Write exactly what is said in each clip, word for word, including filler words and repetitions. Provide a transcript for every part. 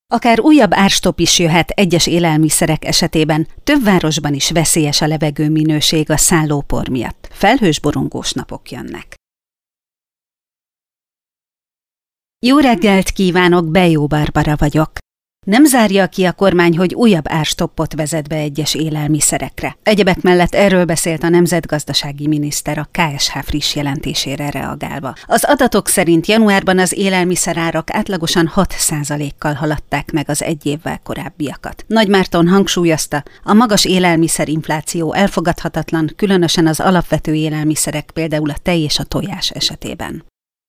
Akár újabb árstopp is jöhet egyes élelmiszerek esetében, több városban is veszélyes a levegő minőség a szállópor miatt. Felhős borongós napok jönnek. Jó reggelt kívánok, Bejó Barbara vagyok. Nem zárja ki a kormány, hogy újabb árstoppot vezet be egyes élelmiszerekre. Egyebek mellett erről beszélt a nemzetgazdasági miniszter a ká es há friss jelentésére reagálva. Az adatok szerint januárban az élelmiszerárak átlagosan hat százalékkal haladták meg az egy évvel korábbiakat. Nagy Márton hangsúlyozta, a magas élelmiszerinfláció elfogadhatatlan, különösen az alapvető élelmiszerek, például a tej és a tojás esetében.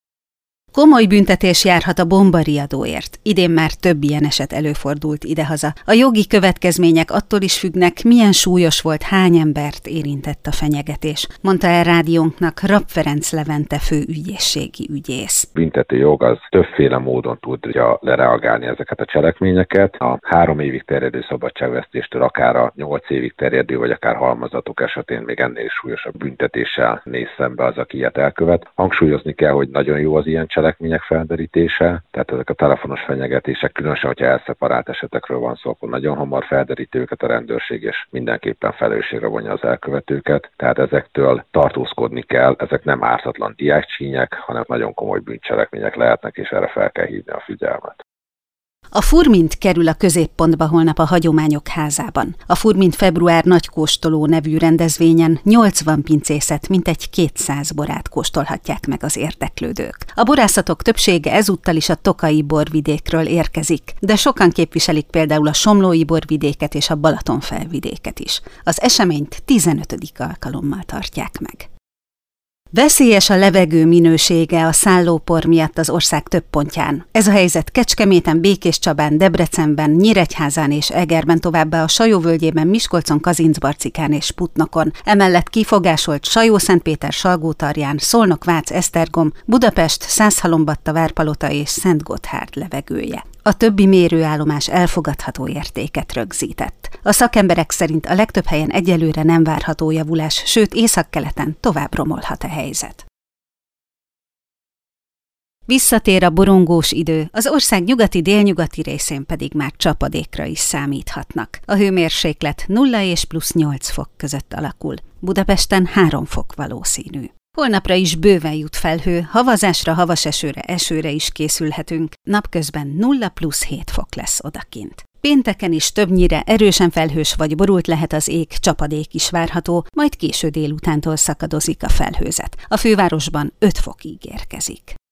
Komoly büntetés járhat a bombariadóért. Idén már több ilyen eset előfordult idehaza. A jogi következmények attól is függnek, milyen súlyos volt, hány embert érintett a fenyegetés, mondta el rádiónknak Rapp Ferenc Levente főügyészségi ügyész. Büntető jog az többféle módon tudja lereagálni ezeket a cselekményeket. A három évig terjedő szabadságvesztéstől akár a nyolc évig terjedő, vagy akár halmozatok esetén még ennél is súlyosabb büntetéssel néz szembe az, aki ilyet elkövet. Hangsúlyozni kell, hogy nagyon jó az ilyen cselekmények felderítése, tehát ezek a telefonos fenyegetések, különösen, hogyha elszeparált esetekről van szó, akkor nagyon hamar felderíti őket a rendőrség, és mindenképpen felelősségre vonja az elkövetőket, tehát ezektől tartózkodni kell, ezek nem ártatlan diákcsínyek, hanem nagyon komoly bűncselekmények lehetnek, és erre fel kell hívni a figyelmet. A Furmint kerül a középpontba holnap a Hagyományok Házában. A Furmint február nagykóstoló nevű rendezvényen nyolcvan pincészet, mintegy kétszáz borát kóstolhatják meg az érdeklődők. A borászatok többsége ezúttal is a tokaji borvidékről érkezik, de sokan képviselik például a somlói borvidéket és a Balatonfelvidéket is. Az eseményt tizenötödik alkalommal tartják meg. Veszélyes a levegő minősége a szállópor miatt az ország több pontján. Ez a helyzet Kecskeméten, Békéscsabán, Debrecenben, Nyíregyházán és Egerben, továbbá a Sajó-völgyében, Miskolcon, Kazincbarcikán és Putnokon. Emellett kifogásolt Sajó-Szentpéter, Salgótarján, Szolnok, Vác, Esztergom, Budapest, Szászhalombatta, Várpalota és Szentgotthárd levegője. A többi mérőállomás elfogadható értéket rögzített. A szakemberek szerint a legtöbb helyen egyelőre nem várható javulás, sőt északkeleten tovább romolhat a helyzet. Visszatér a borongós idő, az ország nyugati-délnyugati részén pedig már csapadékra is számíthatnak. A hőmérséklet nulla és plusz nyolc fok között alakul. Budapesten három fok valószínű. Holnapra is bőven jut felhő, havazásra, havas esőre, esőre is készülhetünk, napközben nulla plusz hét fok lesz odakint. Pénteken is többnyire erősen felhős vagy borult lehet az ég, csapadék is várható, majd késő délutántól szakadozik a felhőzet. A fővárosban öt fokig érkezik.